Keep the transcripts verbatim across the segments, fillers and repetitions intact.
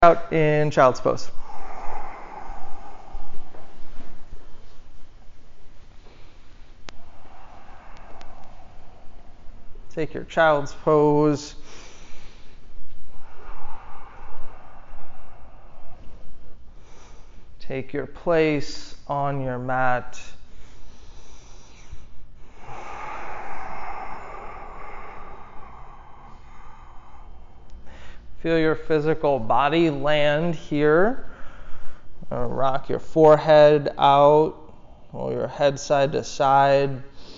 Out in child's pose. Take your child's pose. Take your place on your mat. Feel your physical body land here. Uh, rock your forehead out, roll your head side to side.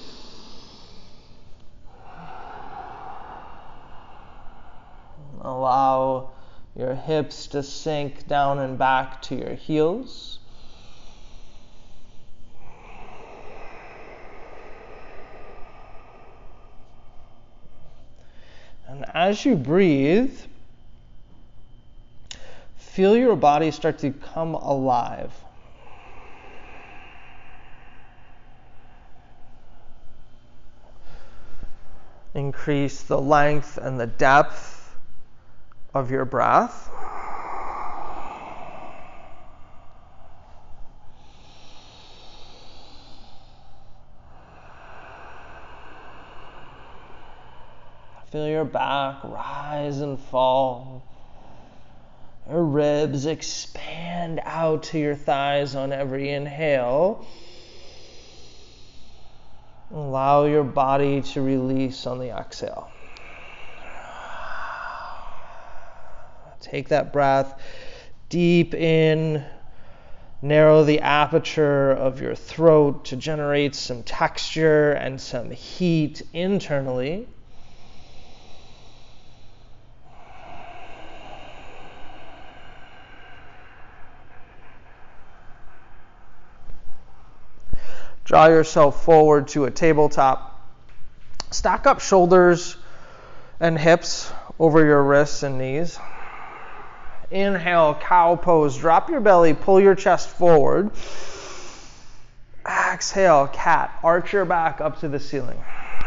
Allow your hips to sink down and back to your heels. And as you breathe, feel your body start to come alive. Increase the length and the depth of your breath. Feel your back rise and fall. Your ribs expand out to your thighs on every inhale. Allow your body to release on the exhale. Take that breath deep in. Narrow the aperture of your throat to generate some texture and some heat internally. Draw yourself forward to a tabletop. Stack up shoulders and hips over your wrists and knees. Inhale, cow pose. Drop your belly, pull your chest forward. Exhale, cat. Arch your back up to the ceiling.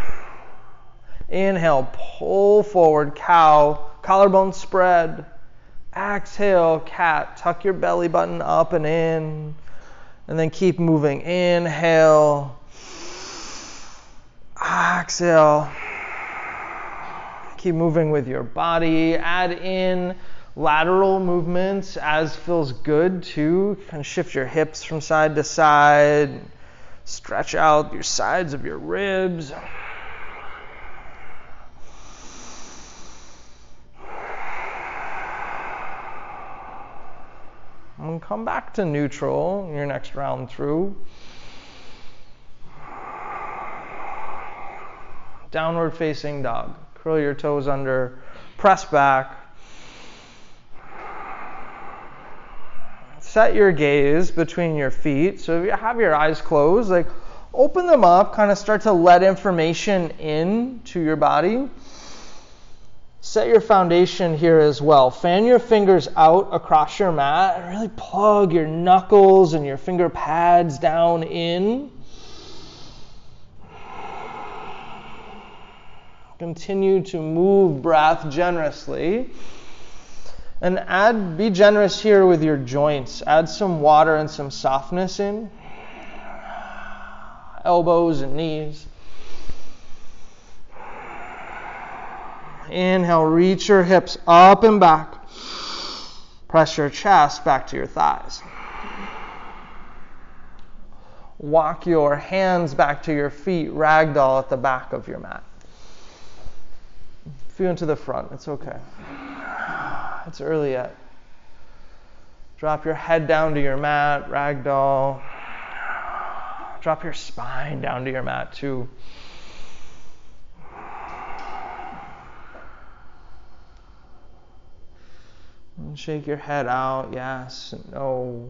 Inhale, pull forward, cow. Collarbone spread. Exhale, cat. Tuck your belly button up and in. And then keep moving. Inhale. Exhale. Keep moving with your body. Add in lateral movements as feels good too. Kind of shift your hips from side to side. Stretch out your sides of your ribs. And come back to neutral your next round through. Downward facing dog. Curl your toes under, press back. Set your gaze between your feet. So if you have your eyes closed, like open them up, kind of start to let information in to your body. Set your foundation here as well. Fan your fingers out across your mat and really plug your knuckles and your finger pads down in. Continue to move breath generously. And add, be generous here with your joints. Add some water and some softness in. Elbows and knees. Inhale, reach your hips up and back. Press your chest back to your thighs. Walk your hands back to your feet, ragdoll at the back of your mat. Feel into the front, it's okay. It's early yet. Drop your head down to your mat, ragdoll. Drop your spine down to your mat too. And shake your head out, yes, no.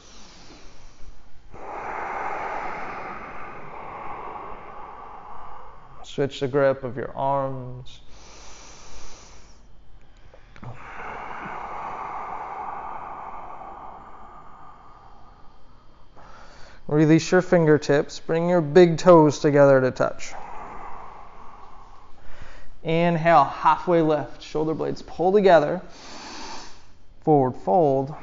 Switch the grip of your arms. Release your fingertips. Bring your big toes together to touch. Inhale, halfway lift. Shoulder blades pull together. Forward fold.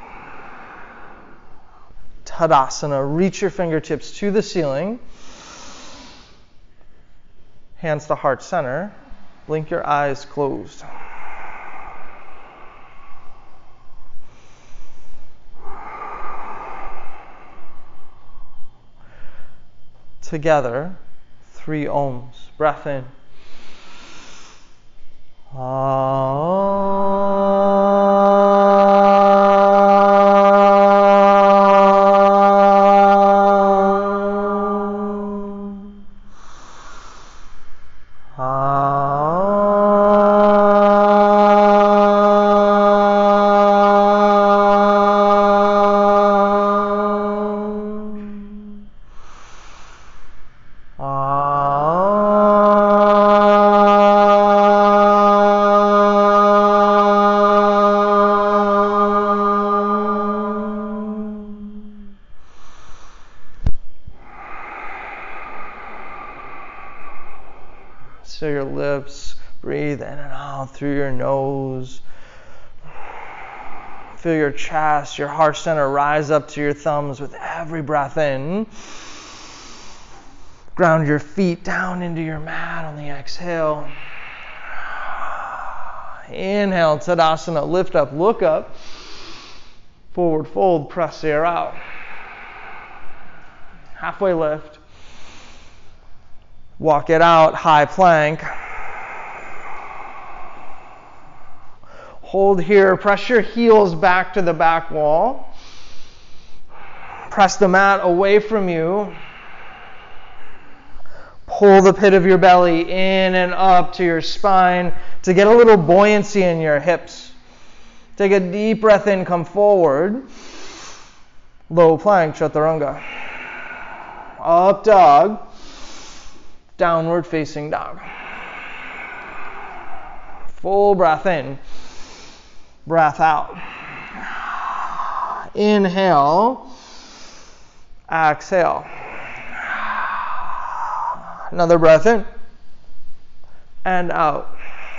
Tadasana. Reach your fingertips to the ceiling. Hands to heart center. Blink your eyes closed. Together, three ohms. Breath in. So your lips, breathe in and out through your nose. Feel your chest, your heart center rise up to your thumbs with every breath in. Ground your feet down into your mat on the exhale. Inhale, Tadasana, lift up, look up. Forward fold, press the air out. Halfway lift. Walk it out, high plank. Hold here, press your heels back to the back wall. Press the mat away from you. Pull the pit of your belly in and up to your spine to get a little buoyancy in your hips. Take a deep breath in, come forward. Low plank, Chaturanga. Up dog. Downward facing dog. Full breath in. Breath out. Inhale. Exhale. Another breath in. And out.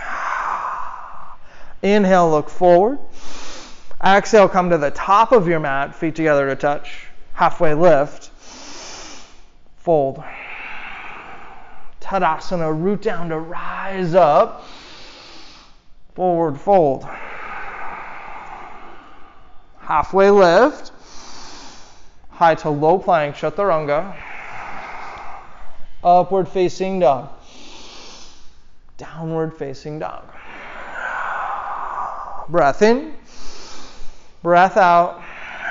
Inhale, look forward. Exhale, come to the top of your mat, feet together to touch. Halfway lift. Fold. Tadasana, root down to rise up. Forward fold. Halfway lift. High to low plank, Chaturanga. Upward facing dog. Downward facing dog. Breath in. Breath out.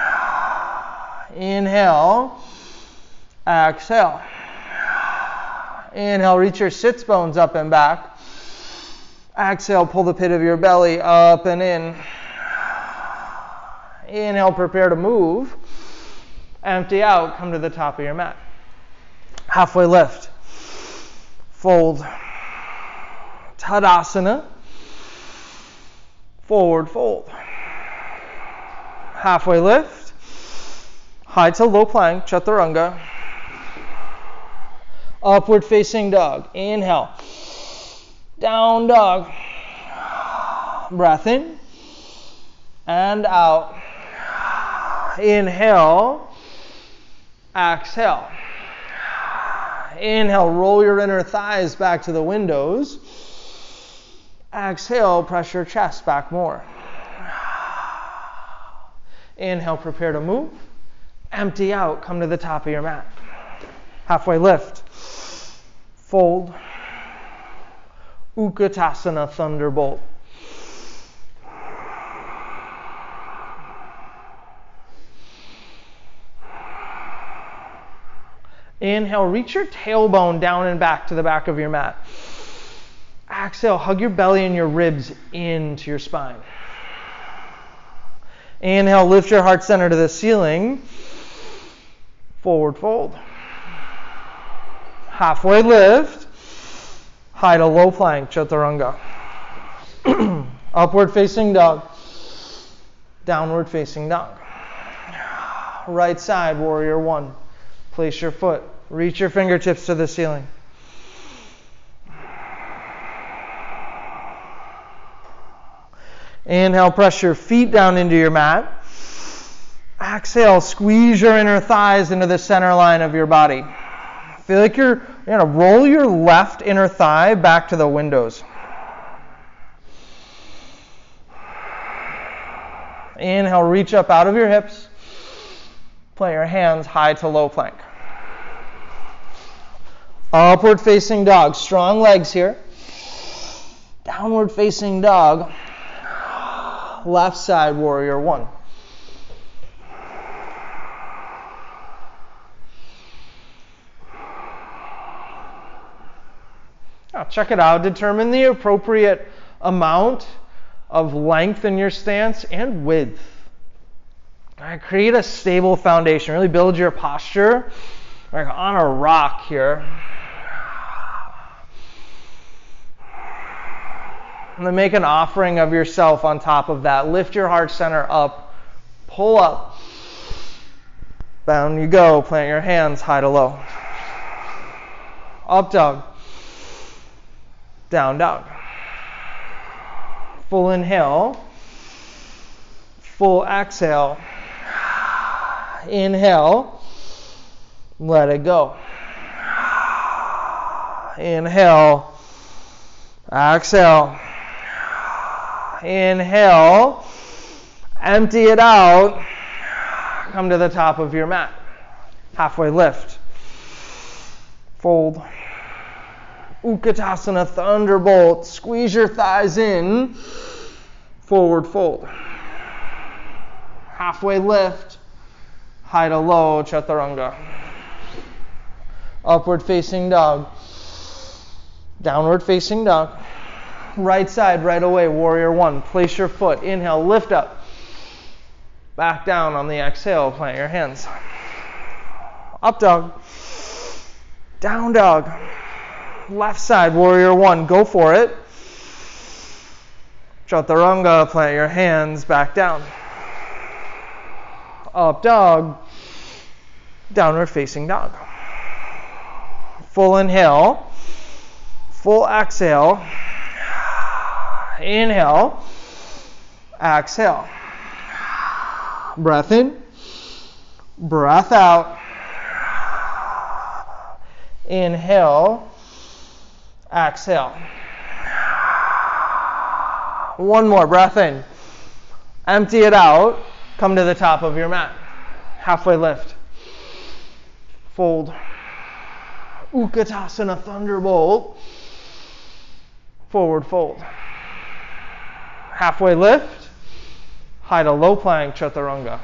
Inhale. Exhale. Inhale, reach your sits bones up and back. Exhale, pull the pit of your belly up and in. Inhale, prepare to move. Empty out, come to the top of your mat. Halfway lift. Fold. Tadasana. Forward fold. Halfway lift. High to low plank, Chaturanga. Upward facing dog. Inhale. Down dog. Breath in. And out. Inhale. Exhale. Inhale, roll your inner thighs back to the windows. Exhale, press your chest back more. Inhale, prepare to move. Empty out, come to the top of your mat. Halfway lift. Fold. Utkatasana, thunderbolt. Inhale, reach your tailbone down and back to the back of your mat. Exhale, hug your belly and your ribs into your spine. Inhale, lift your heart center to the ceiling. Forward fold. Halfway lift. High to low plank, Chaturanga. Upward facing dog. Downward facing dog. Right side, warrior one. Place your foot. Reach your fingertips to the ceiling. Inhale, press your feet down into your mat. Exhale, squeeze your inner thighs into the center line of your body. Feel like you're, you're going to roll your left inner thigh back to the windows. Inhale, reach up out of your hips. Plant your hands high to low plank. Upward facing dog. Strong legs here. Downward facing dog. Left side warrior one. Now check it out. Determine the appropriate amount of length in your stance and width. All right, create a stable foundation. Really build your posture like on a rock here. And then make an offering of yourself on top of that. Lift your heart center up. Pull up. Down you go. Plant your hands high to low. Up dog. Down dog. Full inhale. Full exhale. Inhale. Let it go. Inhale. Exhale. Inhale. Empty it out. Come to the top of your mat. Halfway lift. Fold. Utkatasana, thunderbolt. Squeeze your thighs in. Forward fold. Halfway lift. High to low, chaturanga. Upward facing dog. Downward facing dog. Right side, right away, warrior one. Place your foot. Inhale, lift up. Back down on the exhale, plant your hands. Up dog. Down dog. Left side, warrior one. Go for it. Chaturanga, plant your hands, back down. Up dog. Downward facing dog. Full inhale. Full exhale. Inhale. Exhale. Breath in. Breath out. Inhale. Exhale. One more. Breath in. Empty it out. Come to the top of your mat. Halfway lift. Fold. Utkatasana, thunderbolt. Forward fold. Halfway lift. High to low plank, chaturanga.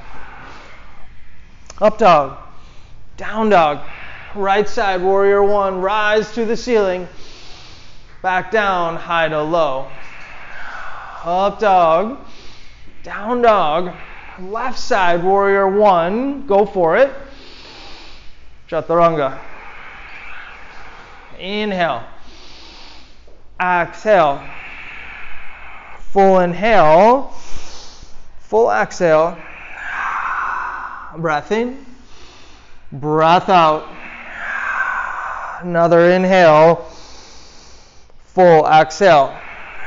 Up dog. Down dog. Right side, warrior one. Rise to the ceiling. Back down, high to low. Up dog. Down dog. Left side, warrior one. Go for it. Chaturanga. Inhale. Exhale. Full inhale. Full exhale. Breath in. Breath out. Another inhale. Full exhale.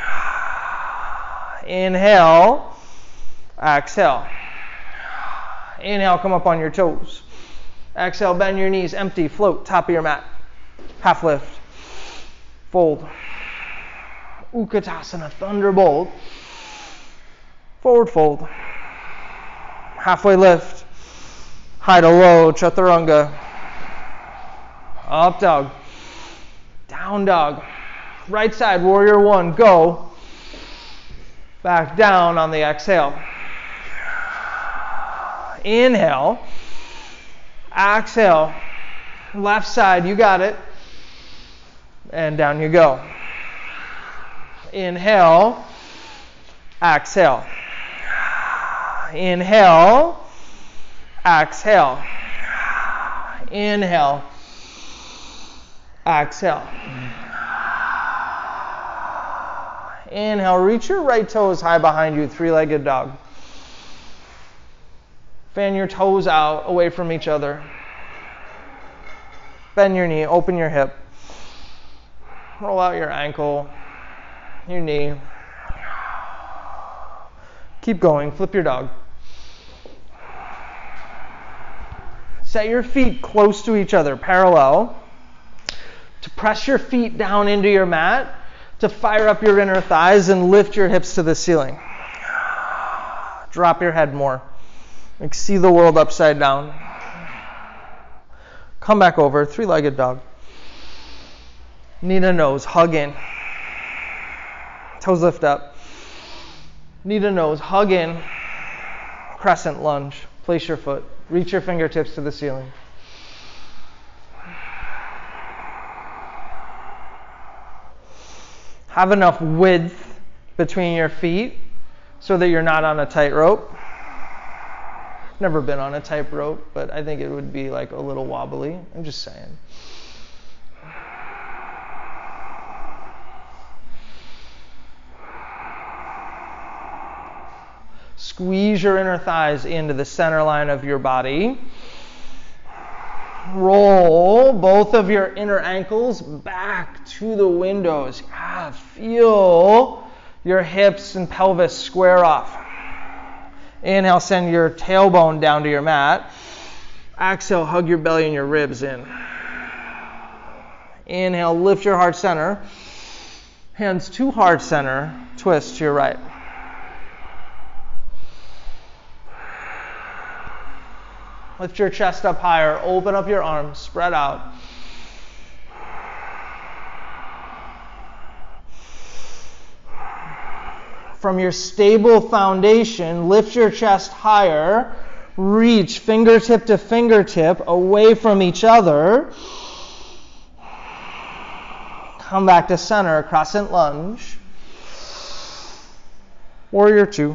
Inhale. Exhale. Inhale, come up on your toes. Exhale, bend your knees, empty, float, top of your mat. Half lift. Fold. Utkatasana, thunderbolt. Forward fold. Halfway lift. High to low, chaturanga. Up dog. Down dog. Right side, warrior one, go. Back down on the exhale. Inhale. Exhale. Left side, you got it. And down you go. Inhale. Exhale. Inhale. Exhale. Inhale. Exhale. Inhale, reach your right toes high behind you, three-legged dog. Fan your toes out away from each other. Bend your knee, open your hip. Roll out your ankle, your knee. Keep going. Flip your dog. Set your feet close to each other, parallel. To press your feet down into your mat, to fire up your inner thighs and lift your hips to the ceiling. Drop your head more. Like see the world upside down. Come back over, three-legged dog. Knee to nose, hug in. Toes lift up. Knee to nose, hug in. Crescent lunge. Place your foot. Reach your fingertips to the ceiling. Have enough width between your feet so that you're not on a tightrope. Never been on a tightrope, but I think it would be like a little wobbly. I'm just saying. Squeeze your inner thighs into the center line of your body. Roll both of your inner ankles back to the windows. Ah, feel your hips and pelvis square off. Inhale, send your tailbone down to your mat. Exhale, hug your belly and your ribs in. Inhale, lift your heart center. Hands to heart center, twist to your right. Lift your chest up higher, open up your arms, spread out. From your stable foundation, lift your chest higher, reach fingertip to fingertip away from each other. Come back to center, crescent lunge. Warrior two.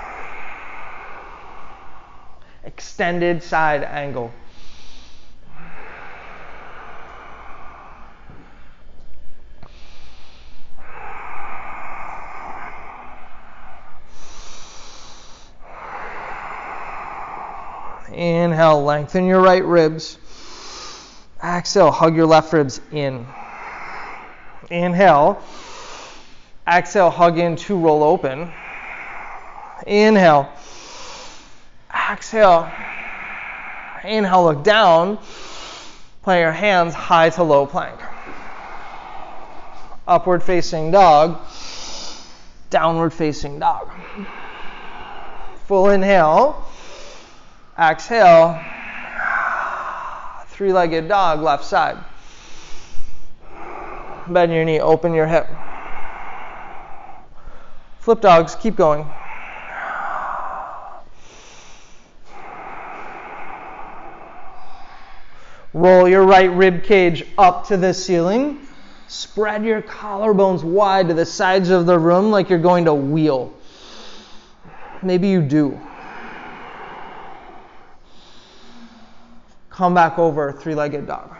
Extended side angle. Inhale, lengthen your right ribs. Exhale, hug your left ribs in. Inhale. Exhale, hug in to roll open. Inhale. Exhale. Inhale, look down. Plant your hands high to low plank. Upward facing dog. Downward facing dog. Full inhale. Exhale. Three-legged dog, left side. Bend your knee, open your hip. Flip dogs, keep going. Roll your right rib cage up to the ceiling. Spread your collarbones wide to the sides of the room like you're going to wheel. Maybe you do. Come back over, three-legged dog.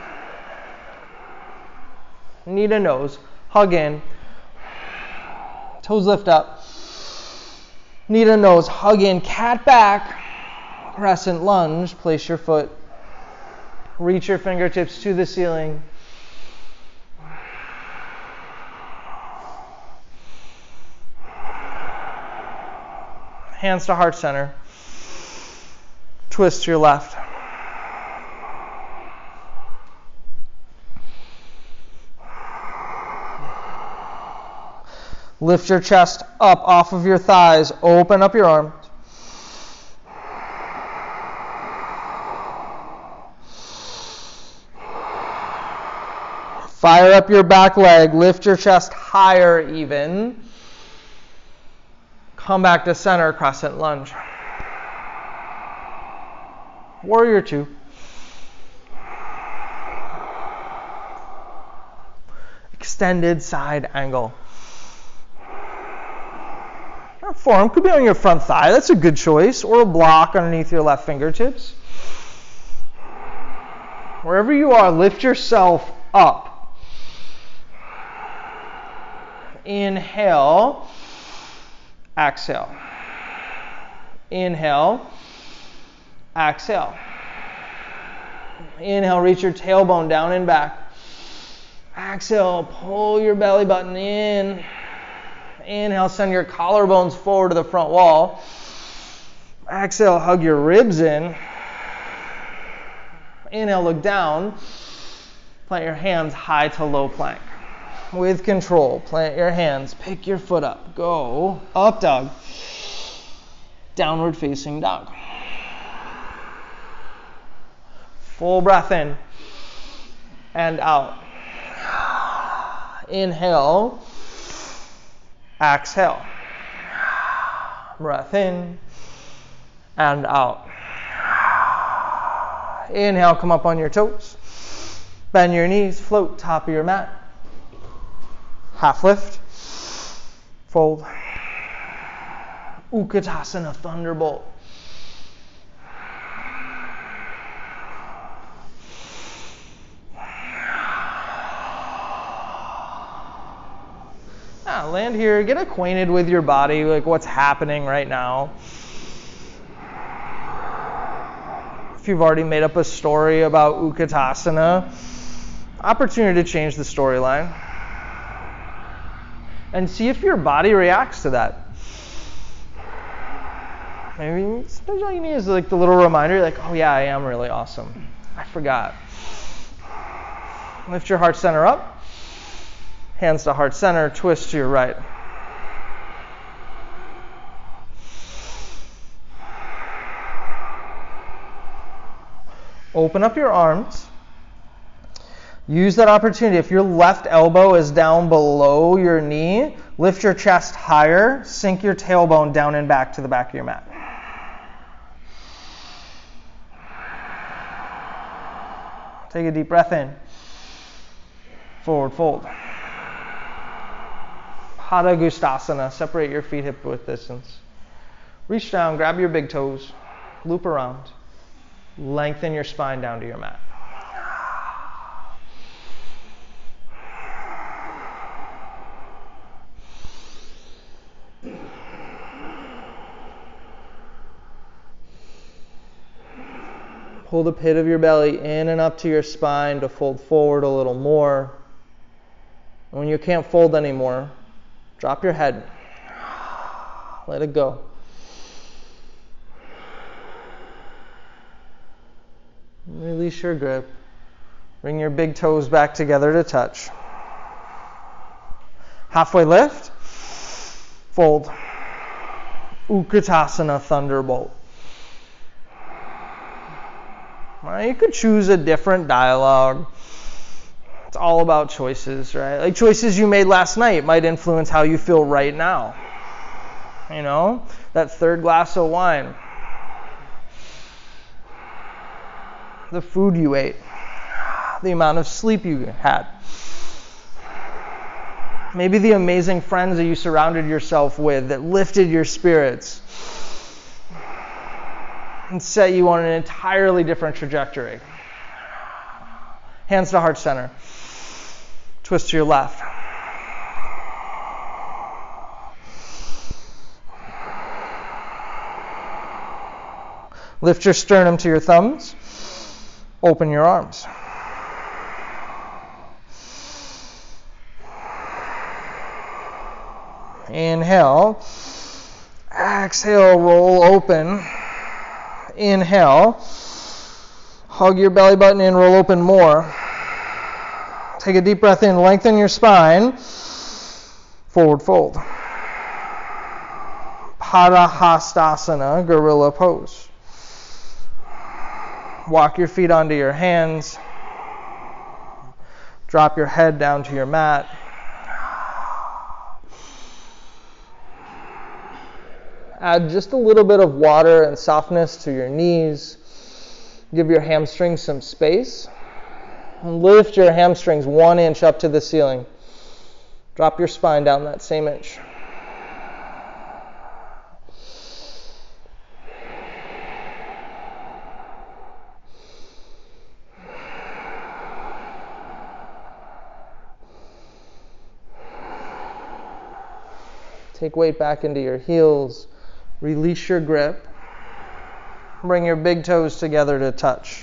Knee to nose, hug in. Toes lift up. Knee to nose, hug in, cat back. Crescent lunge, place your foot. Reach your fingertips to the ceiling. Hands to heart center. Twist to your left. Lift your chest up off of your thighs. Open up your arms. Fire up your back leg. Lift your chest higher even. Come back to center, crescent lunge. Warrior two. Extended side angle. Forearm could be on your front thigh. That's a good choice. Or a block underneath your left fingertips. Wherever you are, lift yourself up. Inhale. Exhale. Inhale. Exhale. Inhale, reach your tailbone down and back. Exhale, pull your belly button in. Inhale, send your collarbones forward to the front wall. Exhale, hug your ribs in. Inhale, look down. Plant your hands high to low plank. With control, plant your hands, pick your foot up. Go up dog. Downward facing dog. Full breath in and out. Inhale. Exhale. Breath in and out. Inhale, come up on your toes. Bend your knees, float top of your mat. Half lift. Fold. Utkatasana, thunderbolt. Yeah, land here, get acquainted with your body, like what's happening right now. If you've already made up a story about Utkatasana, opportunity to change the storyline. And see if your body reacts to that. Maybe sometimes all you need is like the little reminder, like, oh yeah, I am really awesome. I forgot. Lift your heart center up. Hands to heart center, twist to your right. Open up your arms. Use that opportunity. If your left elbow is down below your knee, lift your chest higher, sink your tailbone down and back to the back of your mat. Take a deep breath in. Forward fold. Padangusthasana. Separate your feet hip width distance. Reach down, grab your big toes, loop around. Lengthen your spine down to your mat. Pull the pit of your belly in and up to your spine to fold forward a little more. And when you can't fold anymore, drop your head. Let it go. Release your grip. Bring your big toes back together to touch. Halfway lift. Fold. Utkatasana, thunderbolt. Well, you could choose a different dialogue. It's all about choices, right? Like choices you made last night might influence how you feel right now. You know, that third glass of wine. The food you ate. The amount of sleep you had. Maybe the amazing friends that you surrounded yourself with that lifted your spirits and set you on an entirely different trajectory. Hands to heart center. Twist to your left. Lift your sternum to your thumbs. Open your arms. Inhale. Exhale, roll open. Inhale. Hug your belly button in, roll open more. Take a deep breath in, lengthen your spine. Forward fold. Padahastasana, gorilla pose. Walk your feet onto your hands. Drop your head down to your mat. Add just a little bit of water and softness to your knees. Give your hamstrings some space. And lift your hamstrings one inch up to the ceiling. Drop your spine down that same inch. Take weight back into your heels. Release your grip. Bring your big toes together to touch.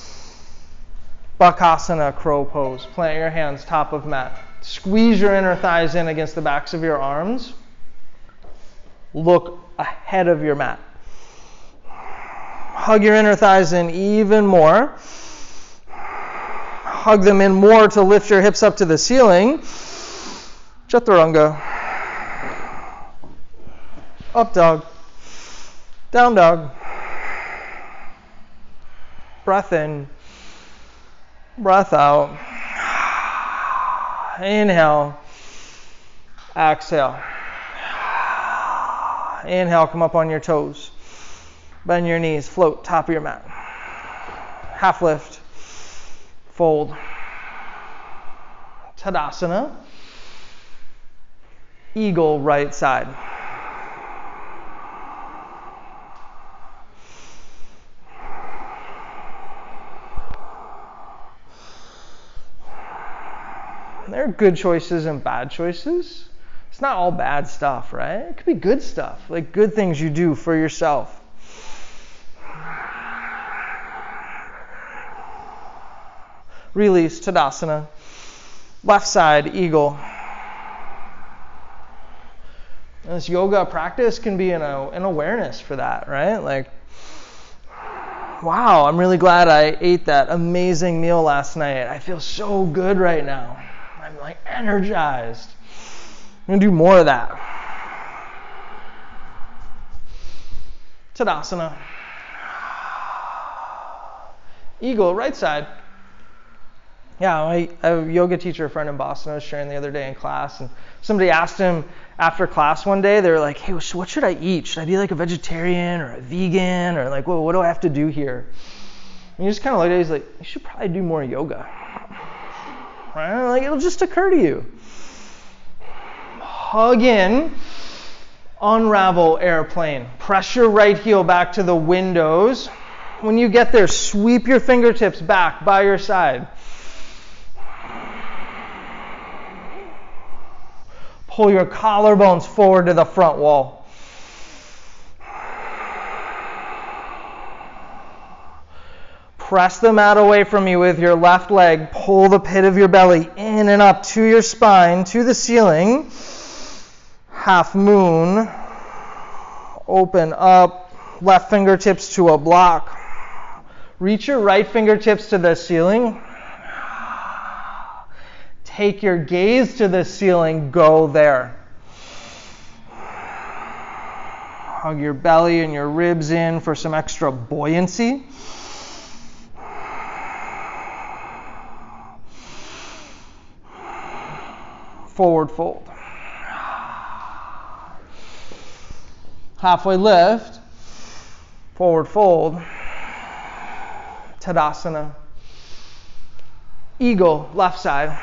Bakasana, crow pose. Plant your hands top of mat. Squeeze your inner thighs in against the backs of your arms. Look ahead of your mat. Hug your inner thighs in even more. Hug them in more to lift your hips up to the ceiling. Chaturanga. Up dog. Down dog. Breath in. Breath out. Inhale. Exhale. Inhale, come up on your toes. Bend your knees, float, top of your mat. Half lift. Fold. Tadasana. Eagle, right side. There are good choices and bad choices. It's not all bad stuff, right? It could be good stuff, like good things you do for yourself. Release, Tadasana. Left side, eagle. And this yoga practice can be an, an awareness for that, right? Like, wow, I'm really glad I ate that amazing meal last night. I feel so good right now. I'm like energized. I'm going to do more of that. Tadasana. Eagle, right side. Yeah, I have a yoga teacher friend in Boston I was sharing the other day in class, and somebody asked him after class one day, they were like, hey, what should I eat? Should I be like a vegetarian or a vegan? Or like, well, what do I have to do here? And you just kind of look at it, he's like, you should probably do more yoga. Right? Like, it'll just occur to you. Hug in, unravel airplane. Press your right heel back to the windows. When you get there, sweep your fingertips back by your side. Pull your collarbones forward to the front wall. Press the mat away from you with your left leg. Pull the pit of your belly in and up to your spine, to the ceiling. Half moon. Open up. Left fingertips to a block. Reach your right fingertips to the ceiling. Take your gaze to the ceiling. Go there. Hug your belly and your ribs in for some extra buoyancy. Forward fold. Halfway lift. Forward fold. Tadasana. Eagle, left side.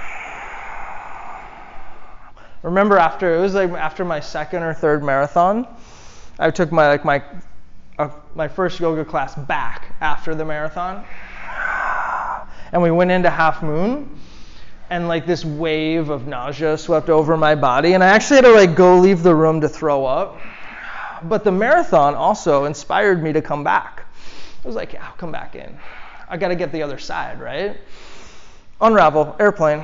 Remember, after it was like after my second or third marathon, I took my like my uh, my first yoga class back after the marathon, and we went into half moon, and like this wave of nausea swept over my body, and I actually had to like go leave the room to throw up. But the marathon also inspired me to come back. I was like, yeah, I'll come back in. I got to get the other side, right? Unravel, airplane.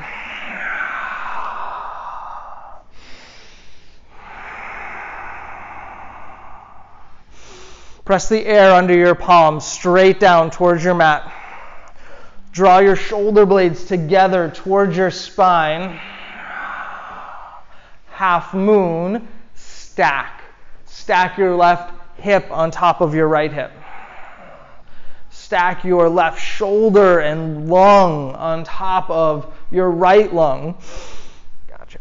Press the air under your palms straight down towards your mat. Draw your shoulder blades together towards your spine. Half moon, stack. Stack your left hip on top of your right hip. Stack your left shoulder and lung on top of your right lung. Gotcha.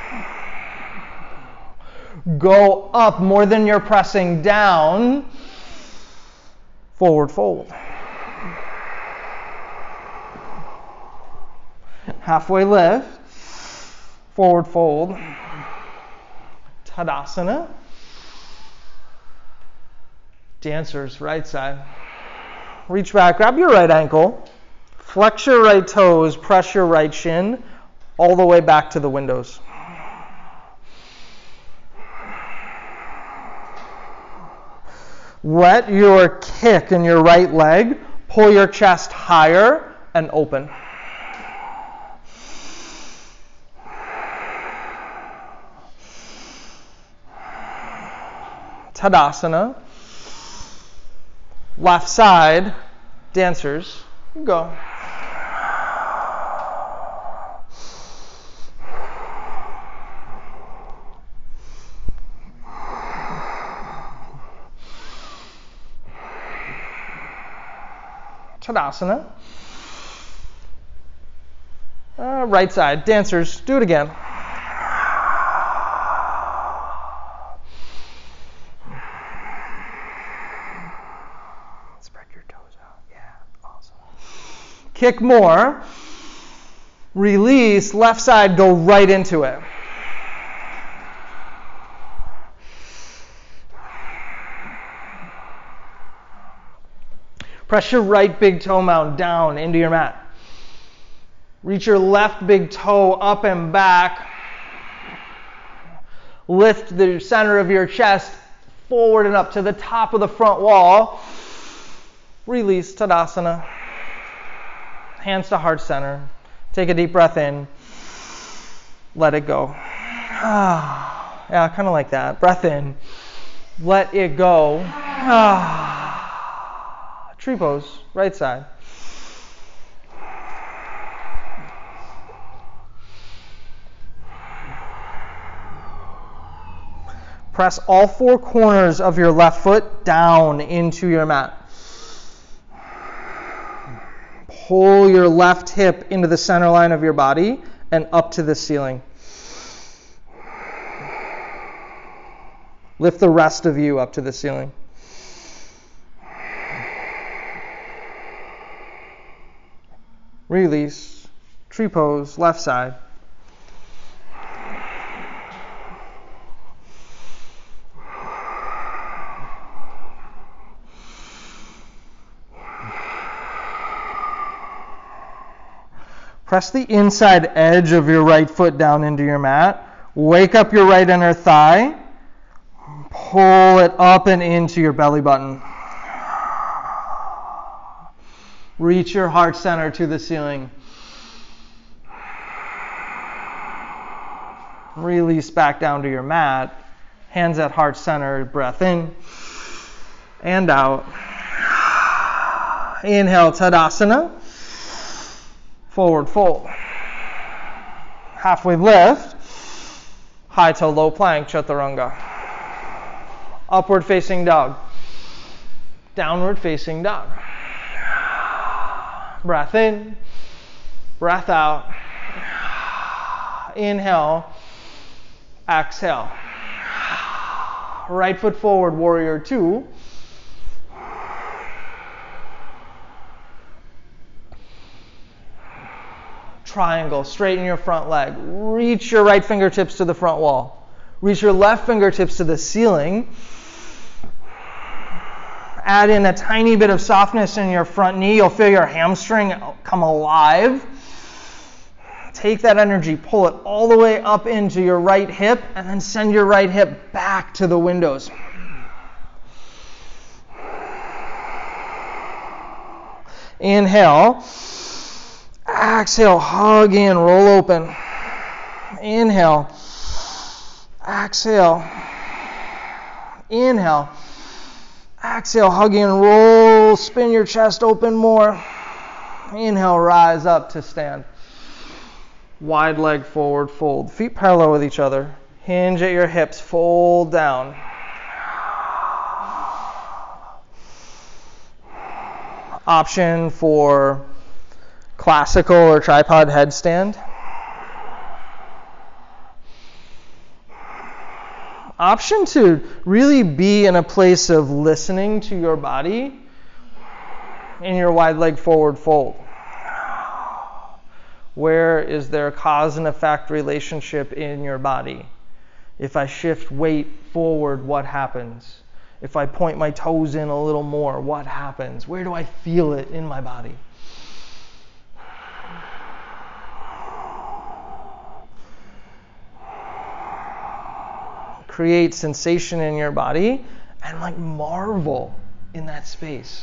Go up more than you're pressing down. Forward fold. Halfway lift. Forward fold. Tadasana. Dancers, right side. Reach back, grab your right ankle. Flex your right toes, press your right shin all the way back to the windows. Let your kick in your right leg pull your chest higher and open. Tadasana. Left side, dancers. Go. Tadasana. Uh, right side, dancers. Do it again. Spread your toes out. Yeah, awesome. Kick more. Release. Left side, go right into it. Press your right big toe mound down into your mat. Reach your left big toe up and back. Lift the center of your chest forward and up to the top of the front wall. Release, Tadasana. Hands to heart center. Take a deep breath in. Let it go. Ah, yeah, kind of like that. Breath in. Let it go. Ah. Tree pose, right side. Press all four corners of your left foot down into your mat. Pull your left hip into the center line of your body and up to the ceiling. Lift the rest of you up to the ceiling. Release. Tree pose, left side. Press the inside edge of your right foot down into your mat. Wake up your right inner thigh. Pull it up and into your belly button. Reach your heart center to the ceiling. Release back down to your mat. Hands at heart center. Breath in and out. Inhale, Tadasana. Forward fold. Halfway lift. High to low plank, Chaturanga. Upward facing dog. Downward facing dog. Breath in. Breath out. Inhale. Exhale. Right foot forward, warrior two. Triangle, straighten your front leg. Reach your right fingertips to the front wall. Reach your left fingertips to the ceiling. Add in a tiny bit of softness in your front knee. You'll feel your hamstring come alive. Take that energy, pull it all the way up into your right hip, and then send your right hip back to the windows. Inhale. Exhale, hug in, roll open. Inhale. Exhale. Inhale. Exhale, hug in, roll, spin your chest open more. Inhale, rise up to stand. Wide leg forward fold. Feet parallel with each other. Hinge at your hips, fold down. Option for classical or tripod headstand. Option to really be in a place of listening to your body in your wide leg forward fold. Where is there cause and effect relationship in your body? If I shift weight forward, what happens? If I point my toes in a little more, what happens? Where do I feel it in my body? Create sensation in your body and like marvel in that space.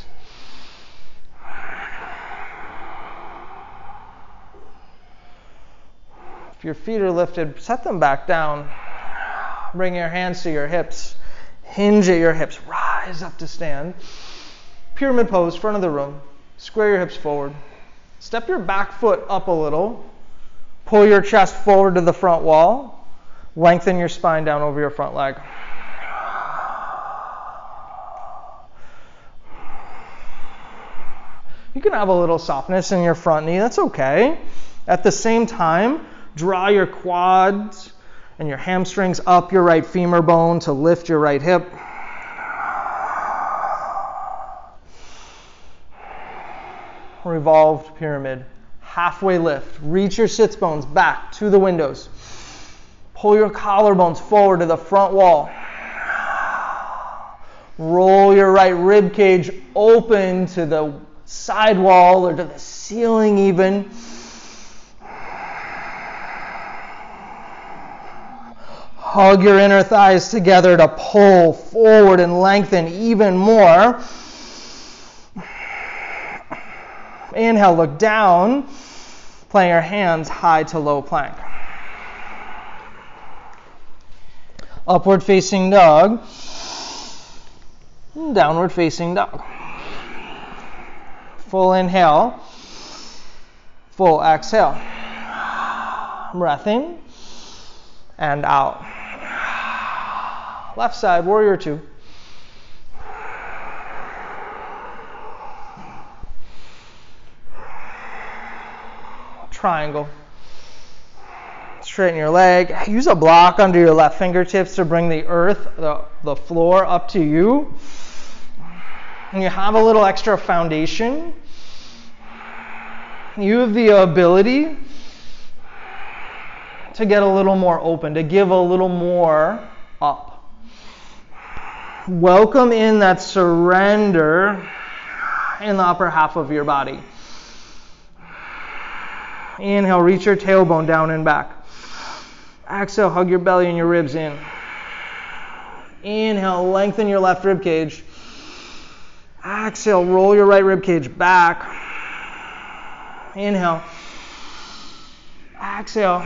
If your feet are lifted, set them back down. Bring your hands to your hips. Hinge at your hips. Rise up to stand. Pyramid pose, front of the room. Square your hips forward. Step your back foot up a little. Pull your chest forward to the front wall. Lengthen your spine down over your front leg. You can have a little softness in your front knee. That's okay. At the same time, draw your quads and your hamstrings up your right femur bone to lift your right hip. Revolved pyramid. Halfway lift. Reach your sits bones back to the windows. Pull your collarbones forward to the front wall. Roll your right rib cage open to the side wall or to the ceiling even. Hug your inner thighs together to pull forward and lengthen even more. Inhale, look down. Plant your hands high to low plank. Upward facing dog. Downward facing dog. Full inhale. Full exhale. Breath in and out. Left side, warrior two. Triangle. Straighten your leg. Use a block under your left fingertips to bring the earth, the, the floor up to you. And you have a little extra foundation. You have the ability to get a little more open, to give a little more up. Welcome in that surrender in the upper half of your body. Inhale, reach your tailbone down and back. Exhale, hug your belly and your ribs in. Inhale, lengthen your left rib cage. Exhale, roll your right rib cage back. Inhale. Exhale.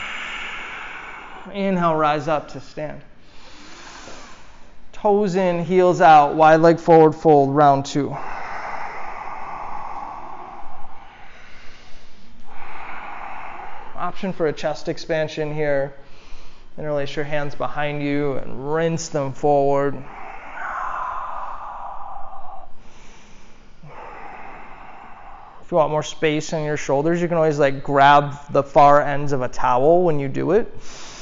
Inhale, rise up to stand. Toes in, heels out, wide leg forward fold, round two. Option for a chest expansion here. Interlace your hands behind you and rinse them forward. If you want more space in your shoulders, you can always like grab the far ends of a towel when you do it.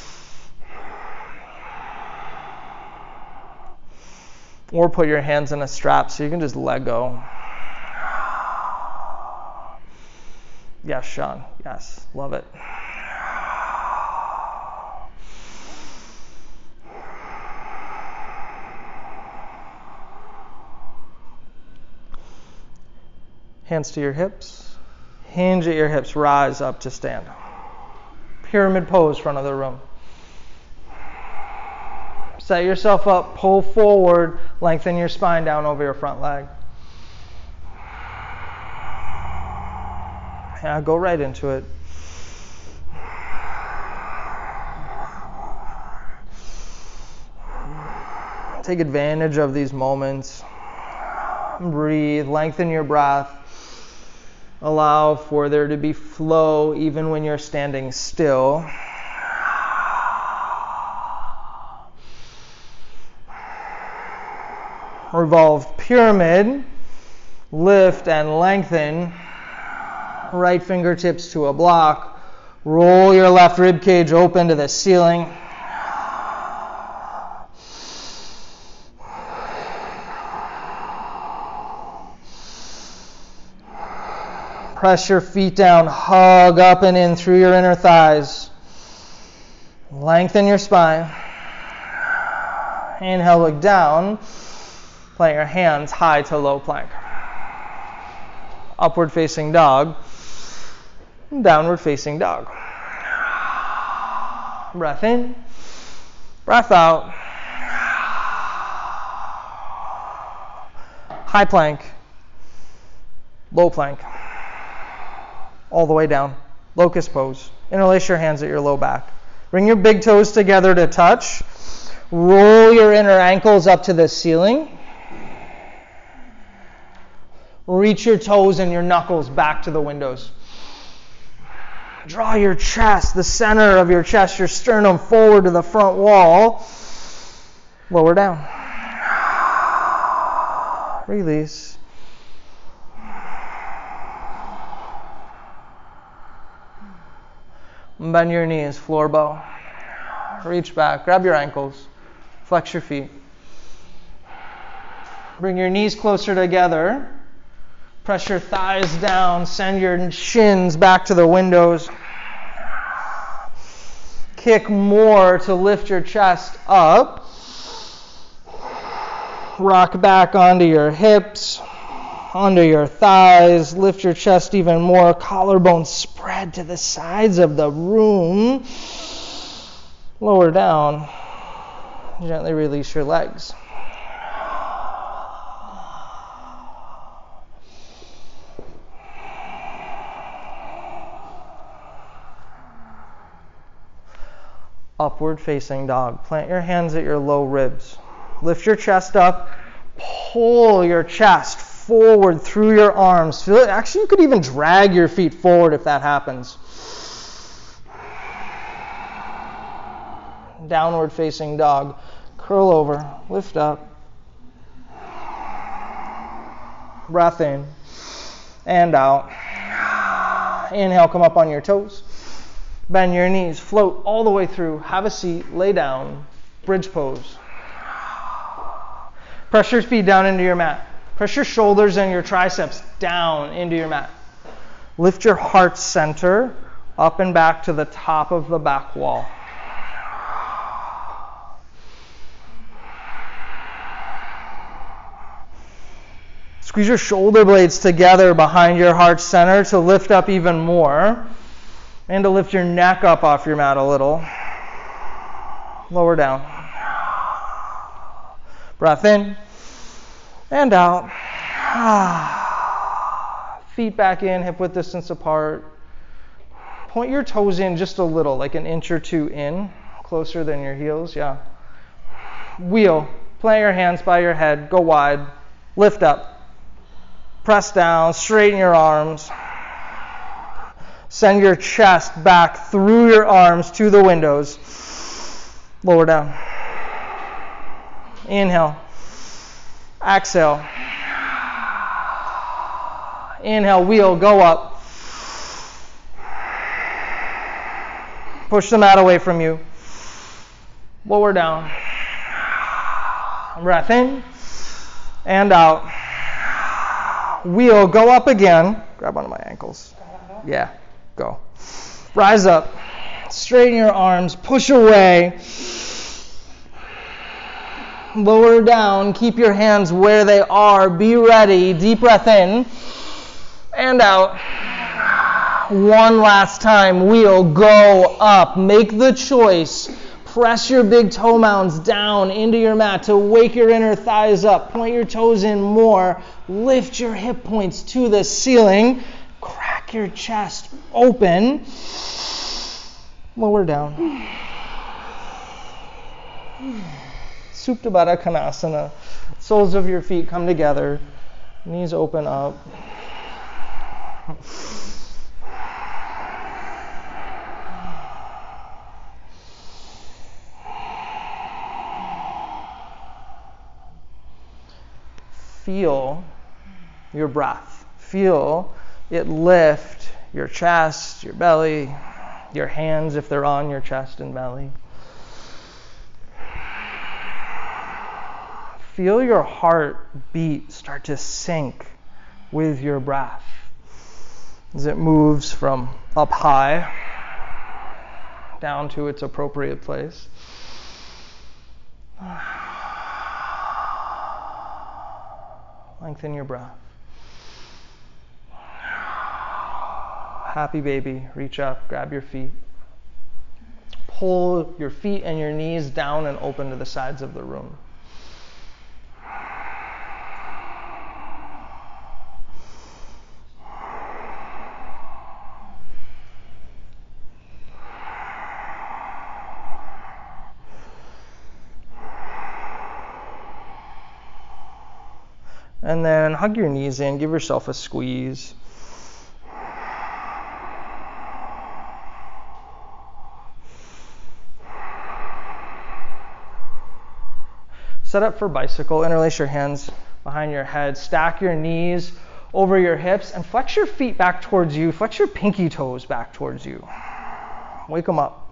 Or put your hands in a strap so you can just let go. Yes, Sean. Yes, love it. Hands to your hips. Hinge at your hips. Rise up to stand. Pyramid pose, front of the room. Set yourself up. Pull forward. Lengthen your spine down over your front leg. Yeah, go right into it. Take advantage of these moments. Breathe. Lengthen your breath. Allow for there to be flow even when you're standing still. Revolved pyramid. Lift and lengthen. Right fingertips to a block. Roll your left rib cage open to the ceiling. Press your feet down, hug up and in through your inner thighs. Lengthen your spine. Inhale, look down. Plant your hands high to low plank. Upward facing dog. Downward facing dog. Breath in. Breath out. High plank. Low plank. All the way down. Locust pose. Interlace your hands at your low back. Bring your big toes together to touch. Roll your inner ankles up to the ceiling. Reach your toes and your knuckles back to the windows. Draw your chest, the center of your chest, your sternum forward to the front wall. Lower down. Release. Bend your knees, floor bow. Reach back, grab your ankles, flex your feet. Bring your knees closer together. Press your thighs down, send your shins back to the windows. Kick more to lift your chest up. Rock back onto your hips, onto your thighs. Lift your chest even more. Collarbones spread to the sides of the room. Lower down. Gently release your legs. Upward facing dog. Plant your hands at your low ribs. Lift your chest up. Pull your chest forward through your arms. Feel it. Actually, you could even drag your feet forward if that happens. Downward facing dog. Curl over. Lift up. Breath in and out. Inhale, come up on your toes. Bend your knees. Float all the way through. Have a seat. Lay down. Bridge pose. Press your feet down into your mat. Press your shoulders and your triceps down into your mat. Lift your heart center up and back to the top of the back wall. Squeeze your shoulder blades together behind your heart center to lift up even more and to lift your neck up off your mat a little. Lower down. Breath in and out. Feet back in, hip width distance apart. Point your toes in just a little, like an inch or two in, closer than your heels, yeah. Wheel. Plant your hands by your head, go wide, lift up. Press down, straighten your arms. Send your chest back through your arms to the windows. Lower down. Inhale. Exhale. Inhale, wheel, go up. Push the mat away from you. Lower down. Breath in and out. Wheel, go up again. Grab one of my ankles. Yeah, go. Rise up. Straighten your arms. Push away. Lower down. Keep your hands where they are. Be ready. Deep breath in and out. One last time. Wheel, go up. Make the choice. Press your big toe mounds down into your mat to wake your inner thighs up. Point your toes in more. Lift your hip points to the ceiling. Crack your chest open. Lower down. Supta Baddha Konasana. Soles of your feet come together. Knees open up. Feel your breath. Feel it lift your chest, your belly, your hands if they're on your chest and belly. Feel your heart beat start to sync with your breath as it moves from up high down to its appropriate place. Lengthen your breath. Happy baby. Reach up, grab your feet. Pull your feet and your knees down and open to the sides of the room. And then hug your knees in, give yourself a squeeze. Set up for bicycle. Interlace your hands behind your head. Stack your knees over your hips and flex your feet back towards you. Flex your pinky toes back towards you. Wake them up.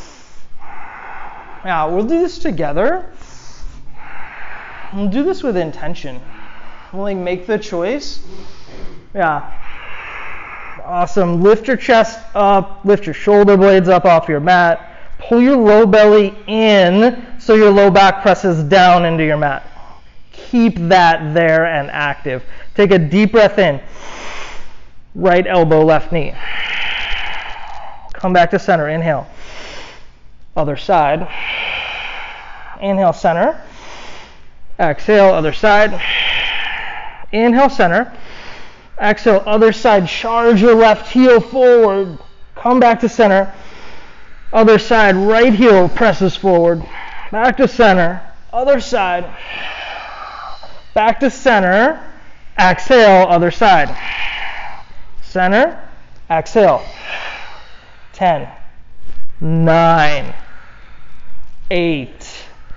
Yeah, we'll do this together. We'll do this with intention. We'll like make the choice. Yeah. Awesome. Lift your chest up. Lift your shoulder blades up off your mat. Pull your low belly in so your low back presses down into your mat. Keep that there and active. Take a deep breath in. Right elbow, left knee. Come back to center. Inhale. Other side. Inhale, center. Exhale, other side. Inhale, center. Exhale, other side. Charge your left heel forward. Come back to center. Other side, right heel presses forward. Back to center. Other side. Back to center. Exhale, other side. Center. Exhale. ten. nine. eight.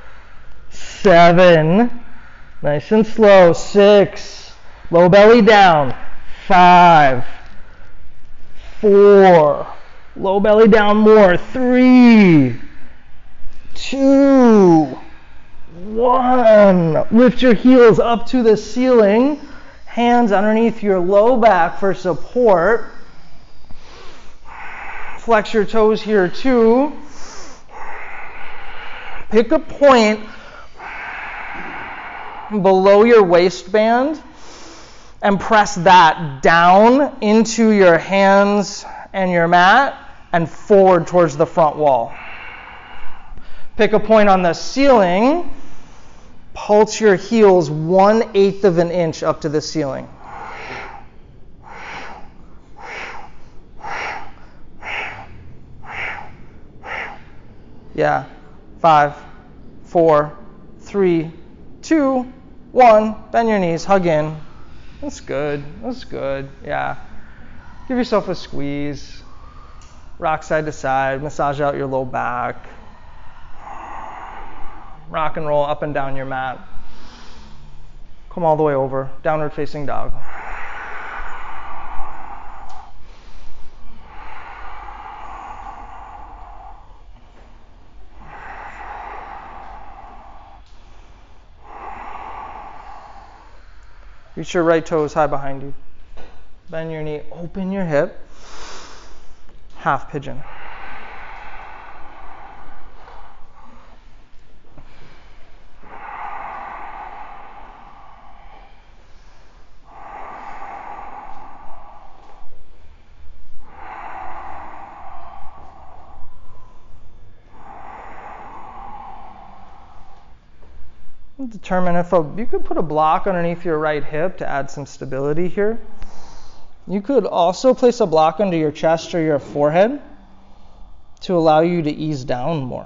seven. Nice and slow. six. Low belly down. five. four. Low belly down more. three. two. one. Lift your heels up to the ceiling. Hands underneath your low back for support. Flex your toes here too. Pick a point below your waistband and press that down into your hands and your mat and forward towards the front wall. Pick a point on the ceiling. Pulse your heels one eighth of an inch up to the ceiling. Yeah. Five, four, three, two, one. Bend your knees, hug in. That's good. That's good. Yeah. Give yourself a squeeze. Rock side to side. Massage out your low back. Rock and roll up and down your mat. Come all the way over. Downward facing dog. Reach your right toes high behind you. Bend your knee, open your hip. Half pigeon. Determine if a, you could put a block underneath your right hip to add some stability here. You could also place a block under your chest or your forehead to allow you to ease down more.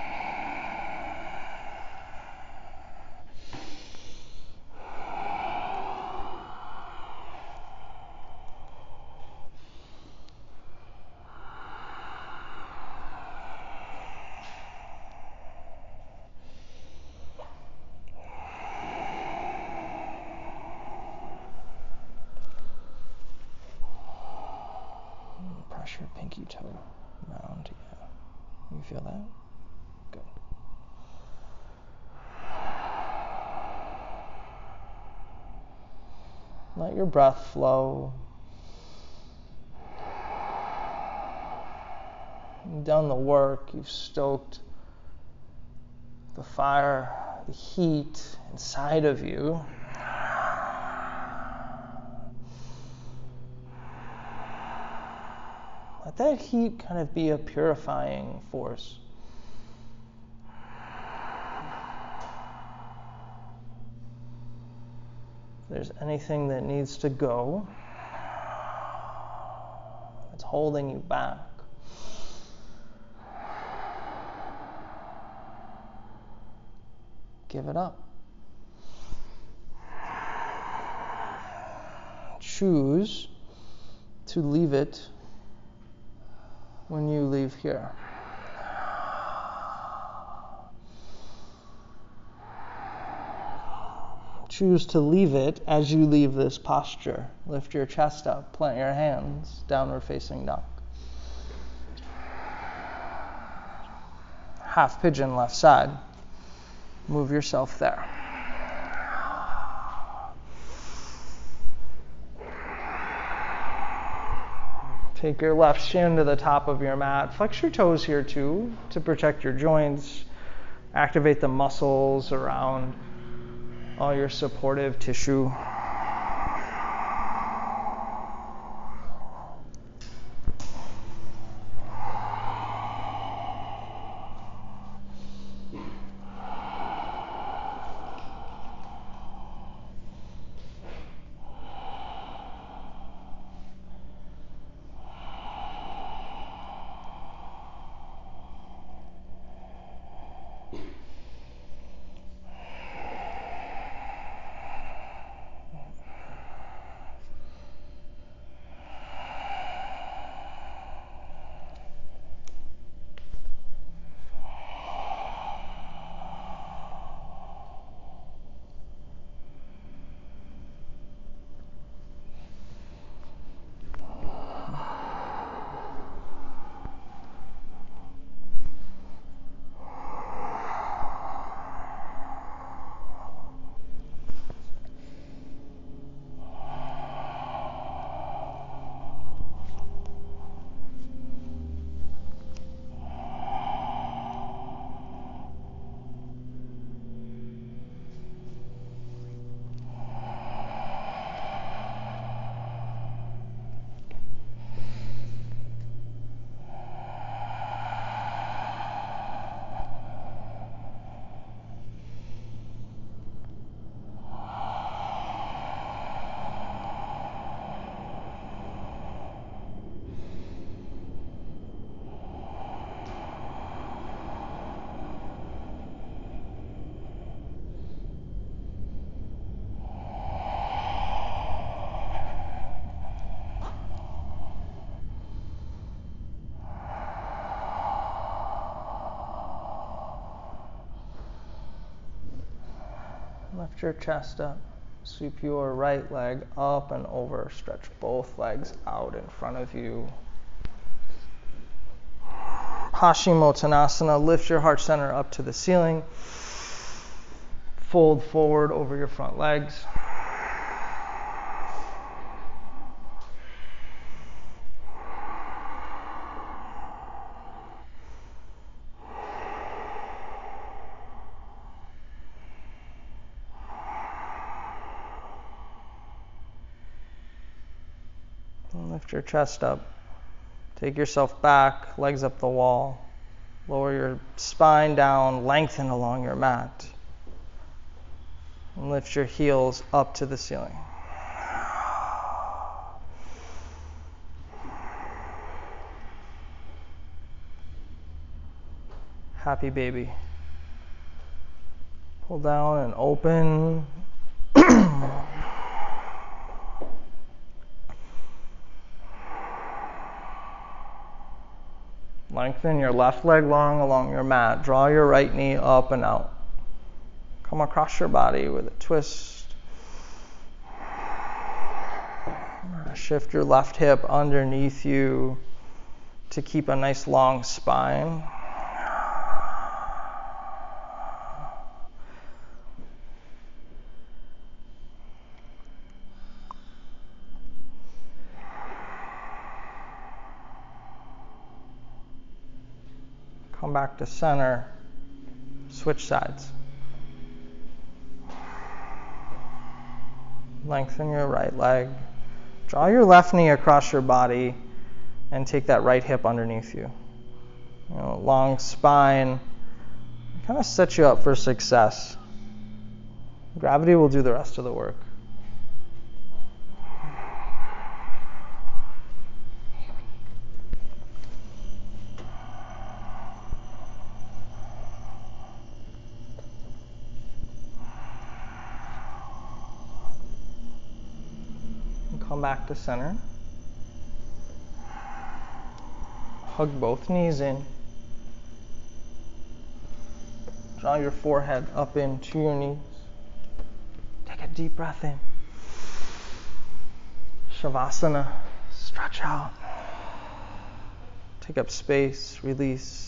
Your pinky toe around. Yeah. You feel that? Good. Let your breath flow. You've done the work. You've stoked the fire, the heat inside of you. Let that heat kind of be a purifying force. If there's anything that needs to go, that's holding you back, give it up. choose to leave it when you leave here. Choose to leave it as you leave this posture. Lift your chest up, plant your hands, downward facing dog. Half pigeon left side. Move yourself there. Take your left shin to the top of your mat. Flex your toes here too to protect your joints. Activate the muscles around all your supportive tissue. Lift your chest up. Sweep your right leg up and over. Stretch both legs out in front of you. Paschimottanasana. Lift your heart center up to the ceiling. Fold forward over your front legs. Lift your chest up. Take yourself back, legs up the wall. Lower your spine down, lengthen along your mat. And lift your heels up to the ceiling. Happy baby. Pull down and open. Lengthen your left leg long along your mat. Draw your right knee up and out. Come across your body with a twist. Shift your left hip underneath you to keep a nice long spine. Come back to center, switch sides. Lengthen your right leg. Draw your left knee across your body and take that right hip underneath you. You know, long spine kind of sets you up for success. Gravity will do the rest of the work. Come back to center. Hug both knees in. Draw your forehead up into your knees. Take a deep breath in. Shavasana. Stretch out. Take up space. Release.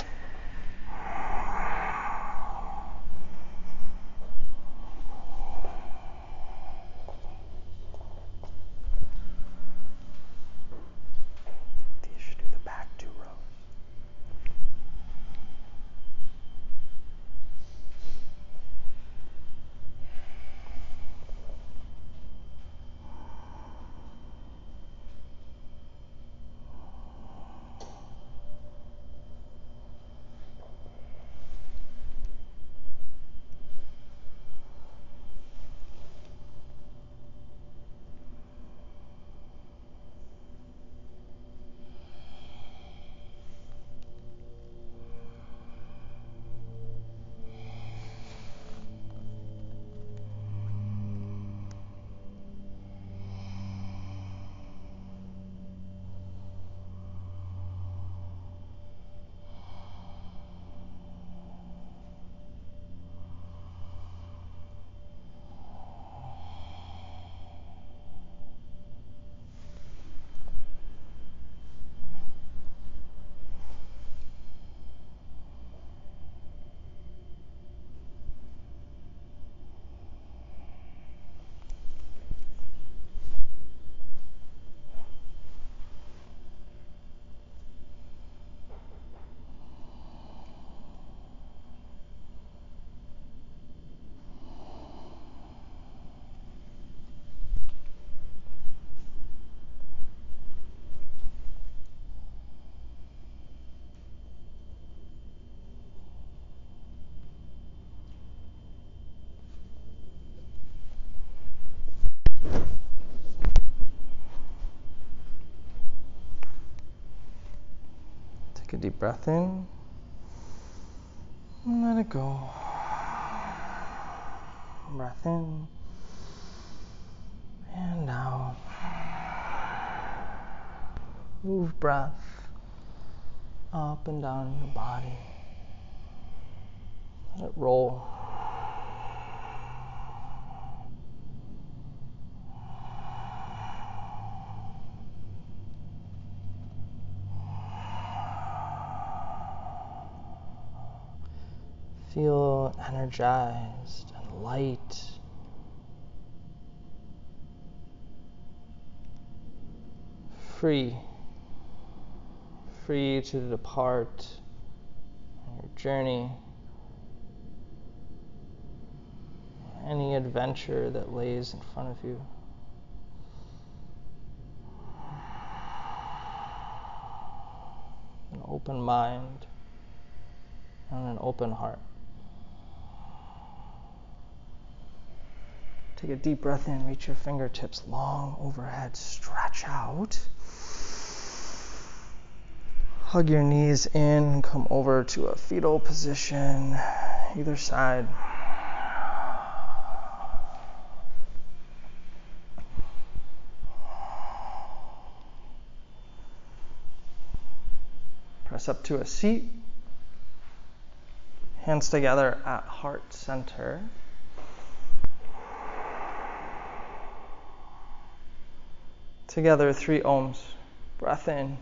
Take a deep breath in. And let it go. Breath in. And out. Move breath up and down your body. Let it roll. Feel energized and light. Free. Free to depart on your journey. Any adventure that lays in front of you. An open mind and an open heart. Take a deep breath in, reach your fingertips long overhead, stretch out. Hug your knees in, come over to a fetal position, either side. Press up to a seat. Hands together at heart center. Together, three ohms. Breath in.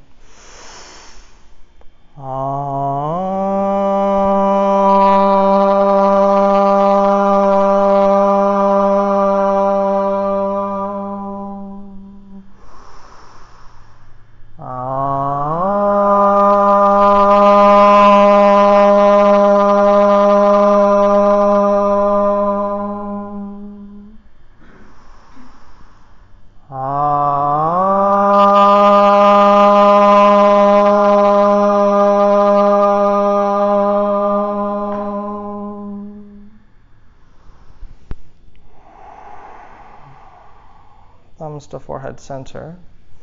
Thumbs to forehead center.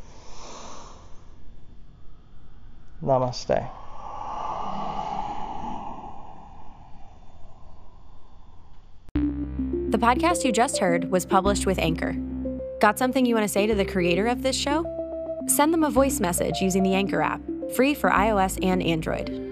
Namaste. The podcast you just heard was published with Anchor. Got something you want to say to the creator of this show? Send them a voice message using the Anchor app, free for iOS and Android.